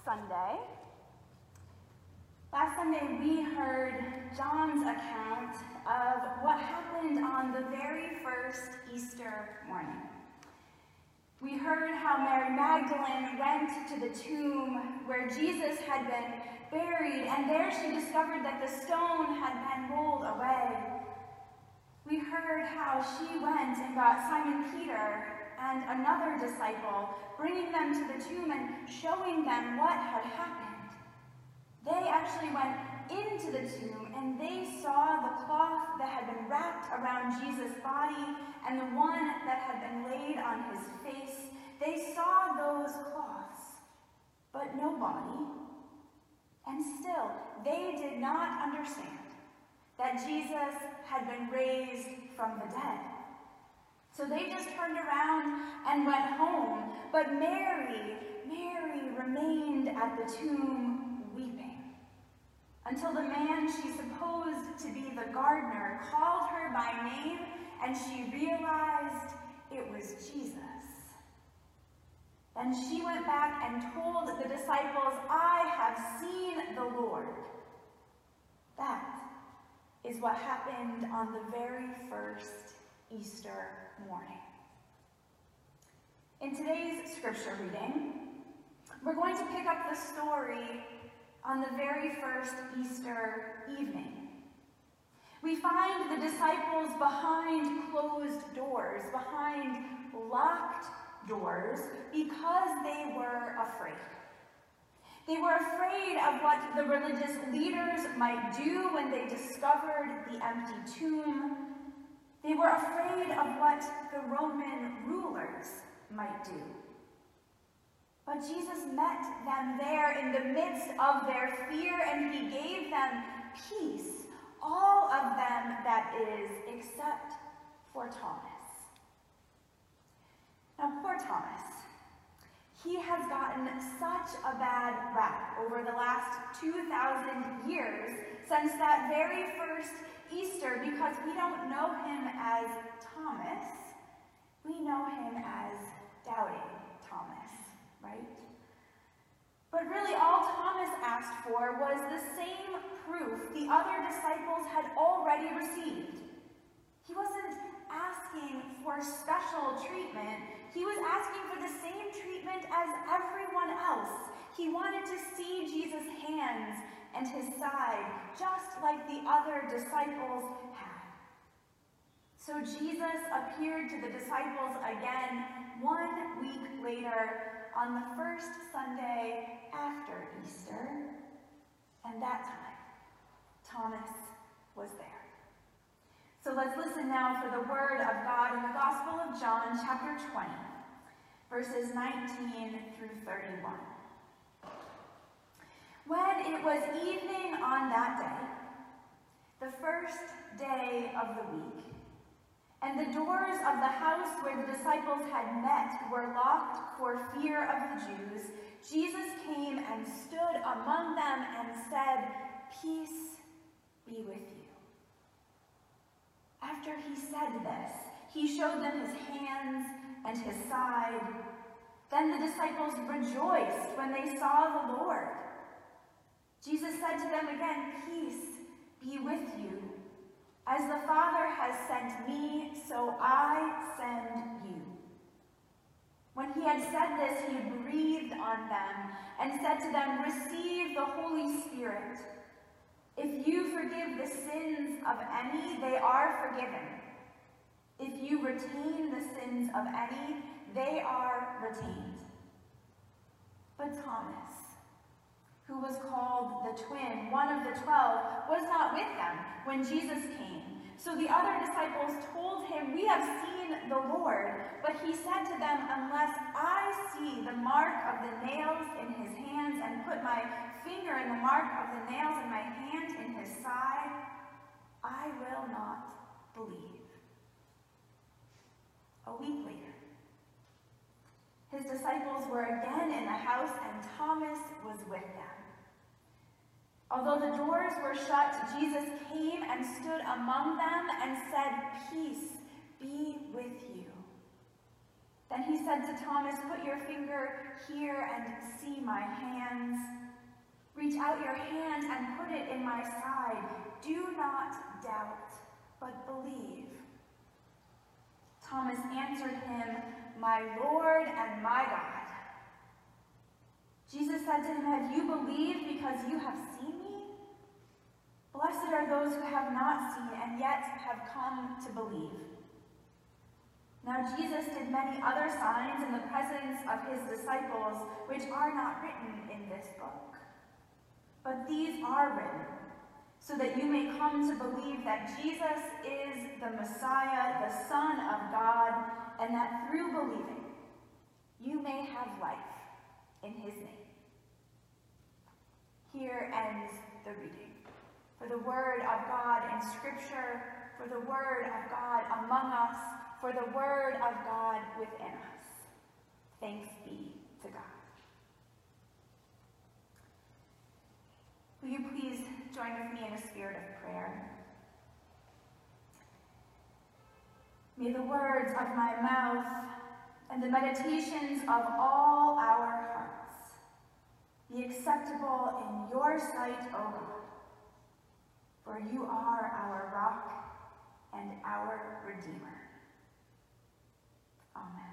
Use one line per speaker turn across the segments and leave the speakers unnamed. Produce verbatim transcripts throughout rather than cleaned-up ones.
Sunday. Last Sunday we heard John's account of what happened on the very first Easter morning. We heard how Mary Magdalene went to the tomb where Jesus had been buried, and there she discovered that the stone had been rolled away. We heard how she went and got Simon Peter and another disciple, bringing them to the tomb and showing them what had happened. They actually went into the tomb and they saw the cloth that had been wrapped around Jesus' body and the one that had been laid on his face. They saw those cloths, but no body. And still, they did not understand that Jesus had been raised from the dead. So they just turned around and went home. But Mary, Mary remained at the tomb weeping, until the man she supposed to be the gardener called her by name, and she realized it was Jesus. Then she went back and told the disciples, "I have seen the Lord." That is what happened on the very first Easter morning. In today's scripture reading, we're going to pick up the story on the very first Easter evening. We find the disciples behind closed doors, behind locked doors, because they were afraid. They were afraid of what the religious leaders might do when they discovered the empty tomb. They were afraid of what the Roman rulers might do. But Jesus met them there in the midst of their fear, and he gave them peace, all of them, that is, except for Thomas. Now, poor Thomas. He has gotten such a bad rap over the last two thousand years since that very first Easter, because we don't know him as Thomas. We know him as Doubting Thomas, right? But really all Thomas asked for was the same proof the other disciples had already received. He wasn't asking for special treatment. He was asking for the same treatment as everyone else. He wanted to see Jesus' hands and his side, just like the other disciples had. So Jesus appeared to the disciples again one week later on the first Sunday after Easter, and that time, Thomas was there. So let's listen now for the word of God in the Gospel of John, chapter twenty, verses nineteen through thirty-one. When it was evening on that day, the first day of the week, and the doors of the house where the disciples had met were locked for fear of the Jews, Jesus came and stood among them and said, "Peace be with you." After he said this, he showed them his hands and his side. Then the disciples rejoiced when they saw the Lord. Jesus said to them again, "Peace be with you. As the Father has sent me, so I send you." When he had said this, he breathed on them and said to them, "Receive the Holy Spirit. If you forgive the sins of any, they are forgiven. If you retain the sins of any, they are retained." But Thomas, who was called the twin, one of the twelve, was not with them when Jesus came. So the other disciples told him, "We have seen the Lord." But he said to them, "Unless I see the mark of the nails in his hands and put my finger in the mark of the nails and my hand in his side, I will not believe." A week later, his disciples were again in the house, and Thomas was with them. Although the doors were shut, Jesus came and stood among them and said, "Peace be with you." Then he said to Thomas, "Put your finger here and see my hands. Reach out your hand and put it in my side. Do not doubt, but believe." Thomas answered him, "My Lord and my God." Jesus said to him, "Have you believed because you have seen me? Blessed are those who have not seen and yet have come to believe." Now Jesus did many other signs in the presence of his disciples, which are not written in this book. But these are written, so that you may come to believe that Jesus is the Messiah, the Son of God, and that through believing, you may have life in his name. Here ends the reading. For the word of God in Scripture, for the word of God among us, for the word of God within us. Thanks be to God. Will you please join with me in a spirit of prayer? May the words of my mouth and the meditations of all our hearts be acceptable in your sight, O God, for you are our rock and our Redeemer. Amen.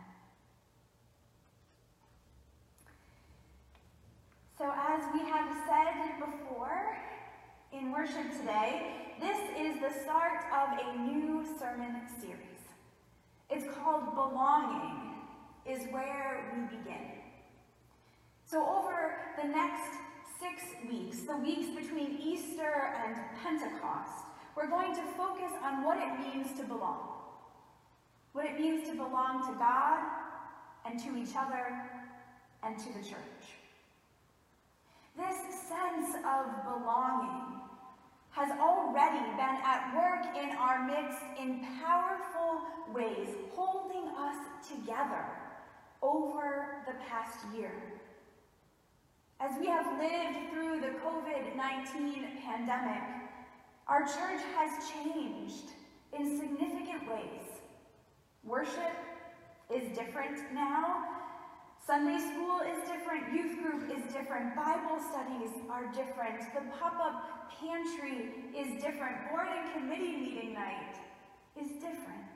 So as we have said before in worship today, this is the start of a new sermon series. It's called Belonging is Where We Begin. So over the next six weeks, the weeks between Easter and Pentecost, we're going to focus on what it means to belong. What it means to belong to God and to each other and to the church. This sense of belonging has already been at work in our midst in powerful ways, holding us together over the past year. As we have lived through the COVID nineteen pandemic, our church has changed in significant ways. Worship is different now. Sunday school is different. Youth group is different. Bible studies are different. The pop-up pantry is different. Board and committee meeting night is different.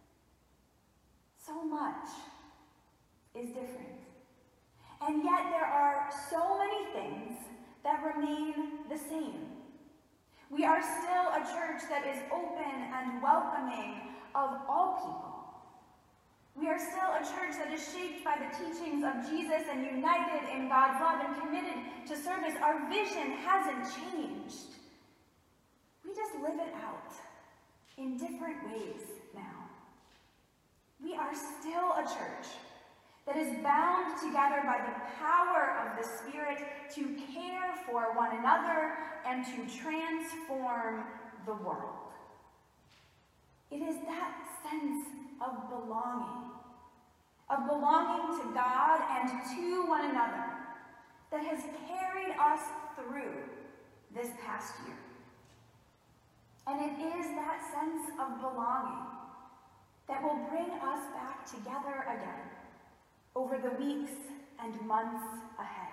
So much is different. And yet there are so many things that remain the same. We are still a church that is open and welcoming of all people. We are still a church that is shaped by the teachings of Jesus and united in God's love and committed to service. Our vision hasn't changed. We just live it out in different ways now. We are still a church that is bound together by the power of the Spirit to care for one another and to transform the world. It is that sense of belonging, of belonging to God and to one another that has carried us through this past year. And it is that sense of belonging that will bring us back together again over the weeks and months ahead.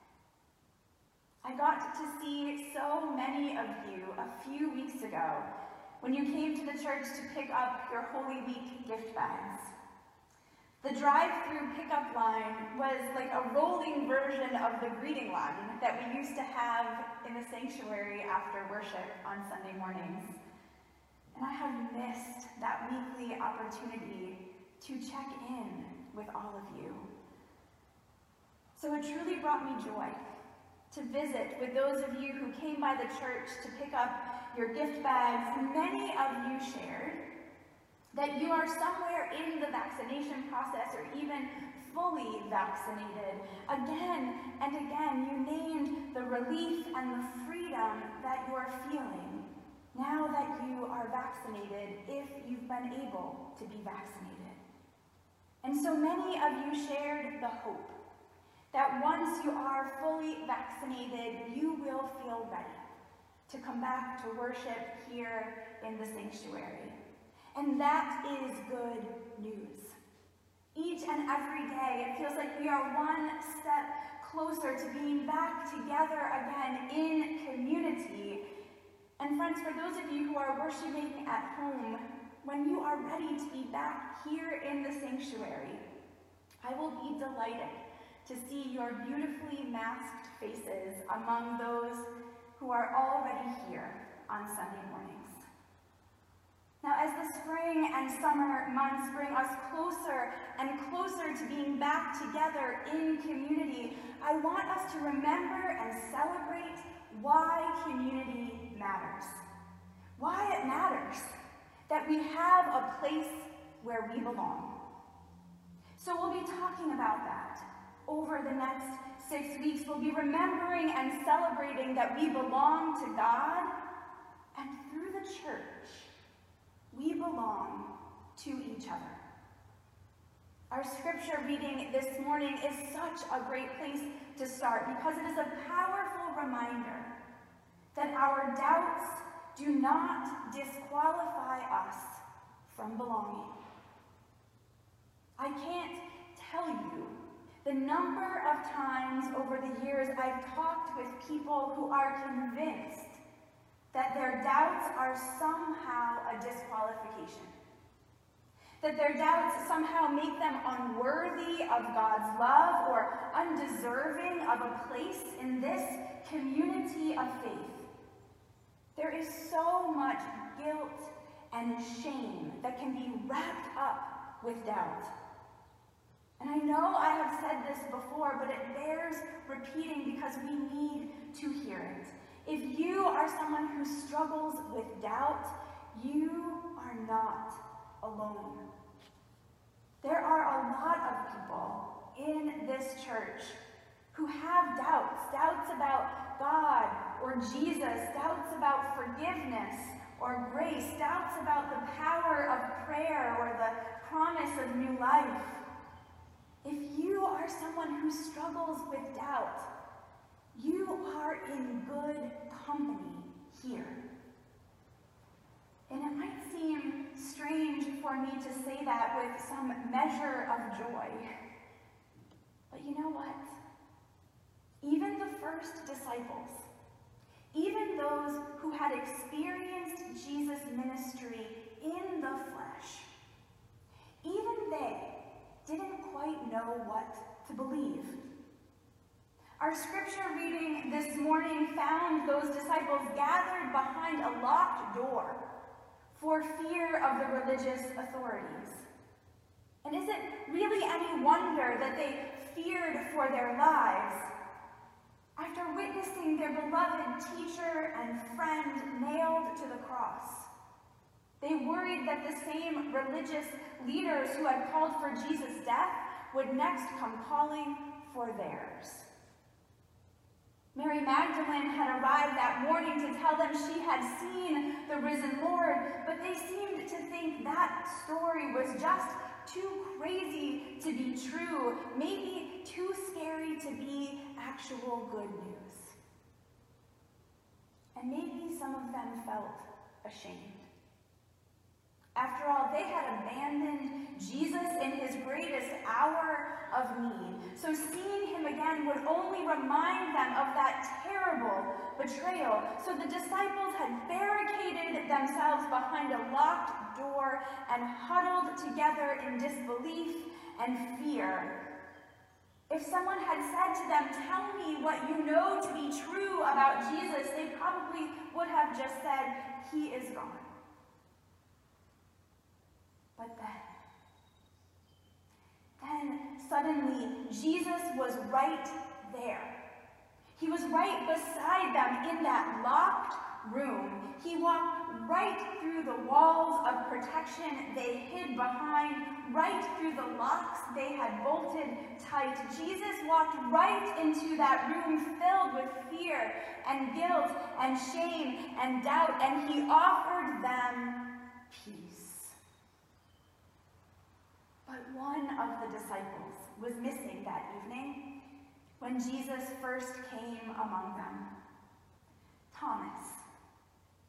I got to see so many of you a few weeks ago when you came to the church to pick up your Holy Week gift bags. The drive-through pickup line was like a rolling version of the greeting line that we used to have in the sanctuary after worship on Sunday mornings. And I have missed that weekly opportunity to check in with all of you. So it truly brought me joy to visit with those of you who came by the church to pick up your gift bags. Many of you shared that you are somewhere in the vaccination process or even fully vaccinated. Again and again, you named the relief and the freedom that you are feeling now that you are vaccinated, if you've been able to be vaccinated. And so many of you shared the hope that once you are fully vaccinated, you will feel ready to come back to worship here in the sanctuary. And that is good news. Each and every day, it feels like we are one step closer to being back together again in community. And friends, for those of you who are worshiping at home, when you are ready to be back here in the sanctuary, I will be delighted to see your beautifully masked faces among those who are already here on Sunday mornings. Now, as the spring and summer months bring us closer and closer to being back together in community, I want us to remember and celebrate why community matters. Why it matters that we have a place where we belong. So we'll be talking about that over the next six weeks. We'll be remembering and celebrating that we belong to God, and through the church, we belong to each other. Our scripture reading this morning is such a great place to start because it is a powerful reminder that our doubts do not disqualify us from belonging. I can't tell you the number of times over the years I've talked with people who are convinced that their doubts are somehow a disqualification. That their doubts somehow make them unworthy of God's love or undeserving of a place in this community of faith. There is so much guilt and shame that can be wrapped up with doubt. And I know I have said this before, but it bears repeating because we need to hear it. If you are someone who struggles with doubt, you are not alone. There are a lot of people in this church who have doubts, doubts about God or Jesus, doubts about forgiveness or grace, doubts about the power of prayer or the promise of new life. If you are someone who struggles with doubt, you are in good company here. And it might seem strange for me to say that with some measure of joy. But you know what? Even the first disciples, even those who had experienced Jesus' ministry in the flesh, even they didn't quite know what to believe. Our scripture reading this morning found those disciples gathered behind a locked door for fear of the religious authorities. And is it really any wonder that they feared for their lives? After witnessing their beloved teacher and friend nailed to the cross, they worried that the same religious leaders who had called for Jesus' death would next come calling for theirs. Mary Magdalene had arrived that morning to tell them she had seen the risen Lord, but they seemed to think that story was just too crazy to be true, maybe too scary to be actual good news. And maybe some of them felt ashamed. After all, they had abandoned Jesus in his greatest hour of need. So seeing him again would only remind them of that terrible betrayal. So the disciples had barricaded themselves behind a locked door and huddled together in disbelief and fear. If someone had said to them, "Tell me what you know to be true about Jesus," they probably would have just said, "He is gone." But then, then suddenly Jesus was right there. He was right beside them in that locked room. He walked right through the walls of protection they hid behind, right through the locks they had bolted tight. Jesus walked right into that room filled with fear and guilt and shame and doubt, and he offered them peace. But one of the disciples was missing that evening when Jesus first came among them. Thomas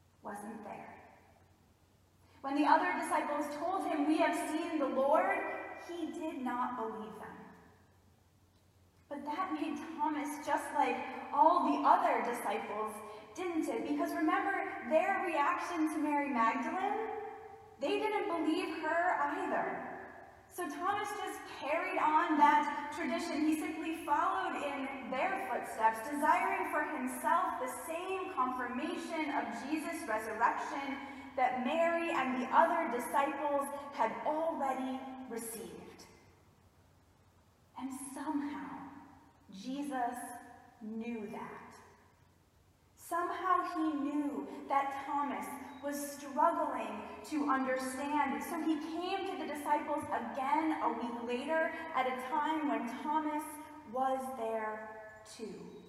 wasn't there. When the other disciples told him, "We have seen the Lord," he did not believe them. But that made Thomas just like all the other disciples, didn't it? Because remember their reaction to Mary Magdalene? They didn't believe her either. So Thomas just carried on that tradition. He simply followed in their footsteps, desiring for himself the same confirmation of Jesus' resurrection that Mary and the other disciples had already received. And somehow, Jesus knew that. Somehow he knew that Thomas was struggling to understand. So he came to the disciples again a week later at a time when Thomas was there too.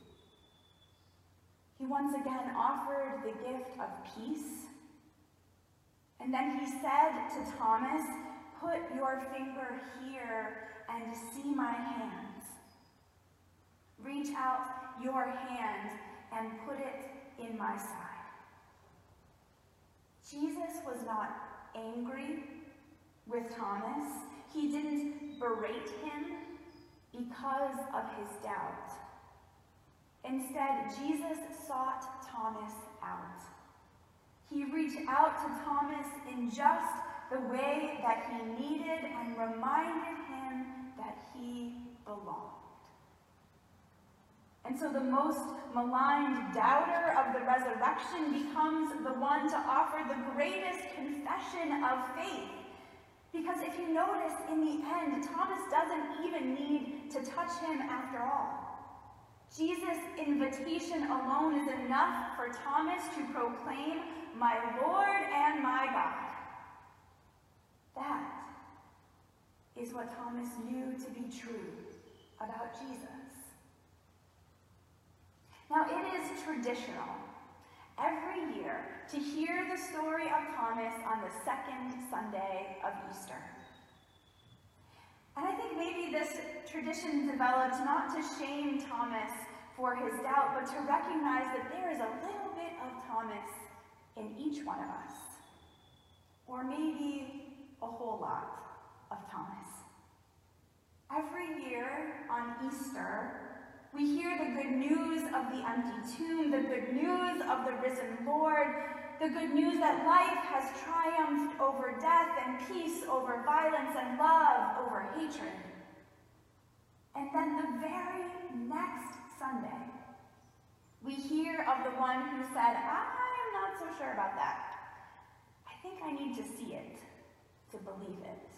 He once again offered the gift of peace. And then he said to Thomas, "Put your finger here and see my hands. Reach out your hand and put it in my side." Jesus was not angry with Thomas. He didn't berate him because of his doubt. Instead, Jesus sought Thomas out. He reached out to Thomas in just the way that he needed and reminded him that he belonged. And so the most maligned doubter of the resurrection becomes the one to offer the greatest confession of faith. Because if you notice, in the end, Thomas doesn't even need to touch him after all. Jesus' invitation alone is enough for Thomas to proclaim, "My Lord and my God." That is what Thomas knew to be true about Jesus. Now, it is traditional every year to hear the story of Thomas on the second Sunday of Easter. And I think maybe this tradition developed not to shame Thomas for his doubt, but to recognize that there is a little bit of Thomas in each one of us. Or maybe a whole lot of Thomas. Every year on Easter, we hear the good news of the empty tomb, the good news of the risen Lord, the good news that life has triumphed over death and peace over violence and love over hatred. And then the very next Sunday, we hear of the one who said, "I'm not so sure about that. I think I need to see it to believe it."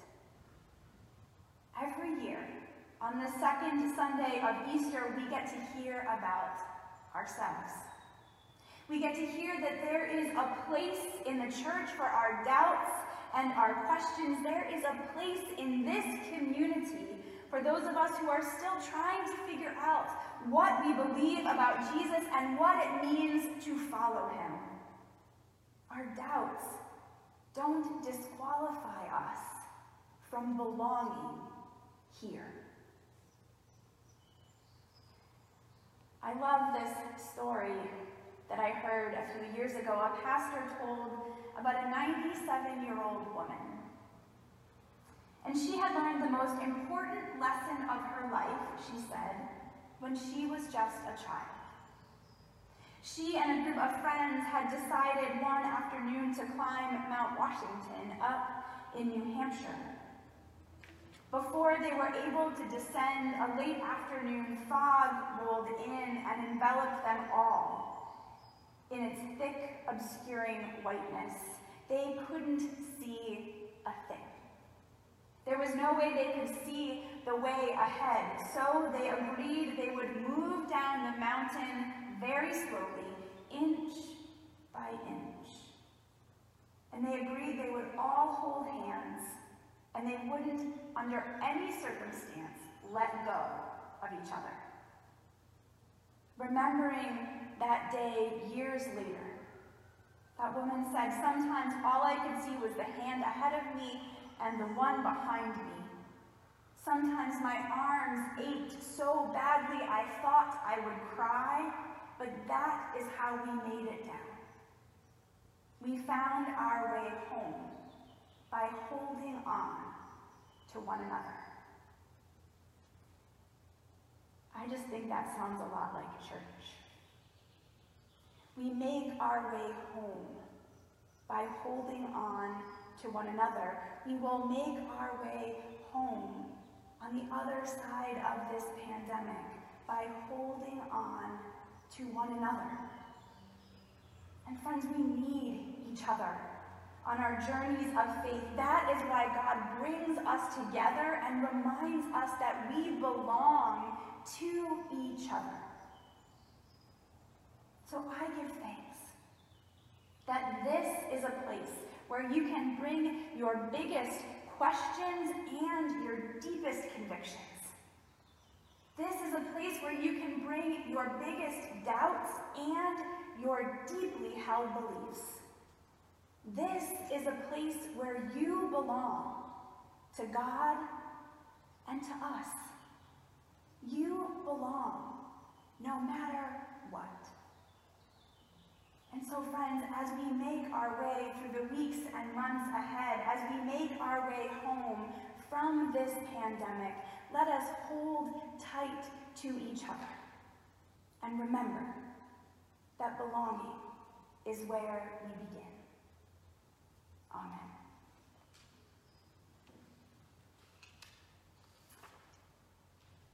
Every year, on the second Sunday of Easter, we get to hear about ourselves. We get to hear that there is a place in the church for our doubts and our questions. There is a place in this community for those of us who are still trying to figure out what we believe about Jesus and what it means to follow him. Our doubts don't disqualify us from belonging here. I love this story that I heard a few years ago. A pastor told about a ninety-seven-year-old woman. And she had learned the most important lesson of her life, she said, when she was just a child. She and a group of friends had decided one afternoon to climb Mount Washington up in New Hampshire. Before they were able to descend, a late afternoon fog rolled in and enveloped them all in its thick, obscuring whiteness. They couldn't see a thing. There was no way they could see the way ahead, so they agreed they would move down the mountain very slowly, inch by inch. And they agreed they would all hold hands, and they wouldn't, under any circumstance, let go of each other. Remembering that day years later, that woman said, "Sometimes all I could see was the hand ahead of me and the one behind me. Sometimes my arms ached so badly I thought I would cry, but that is how we made it down. We found our way home by holding on to one another. I just think that sounds a lot like church. We make our way home by holding on to one another. We will make our way home on the other side of this pandemic by holding on to one another. And friends, we need each other on our journeys of faith. That is why God brings us together and reminds us that we belong to each other. So I give thanks that this is a place where you can bring your biggest questions and your deepest convictions. This is a place where you can bring your biggest doubts and your deeply held beliefs. This is a place where you belong to God and to us. You belong no matter what. And so, friends, as we make our way through the weeks and months ahead, as we make our way home from this pandemic, let us hold tight to each other and remember that belonging is where we begin.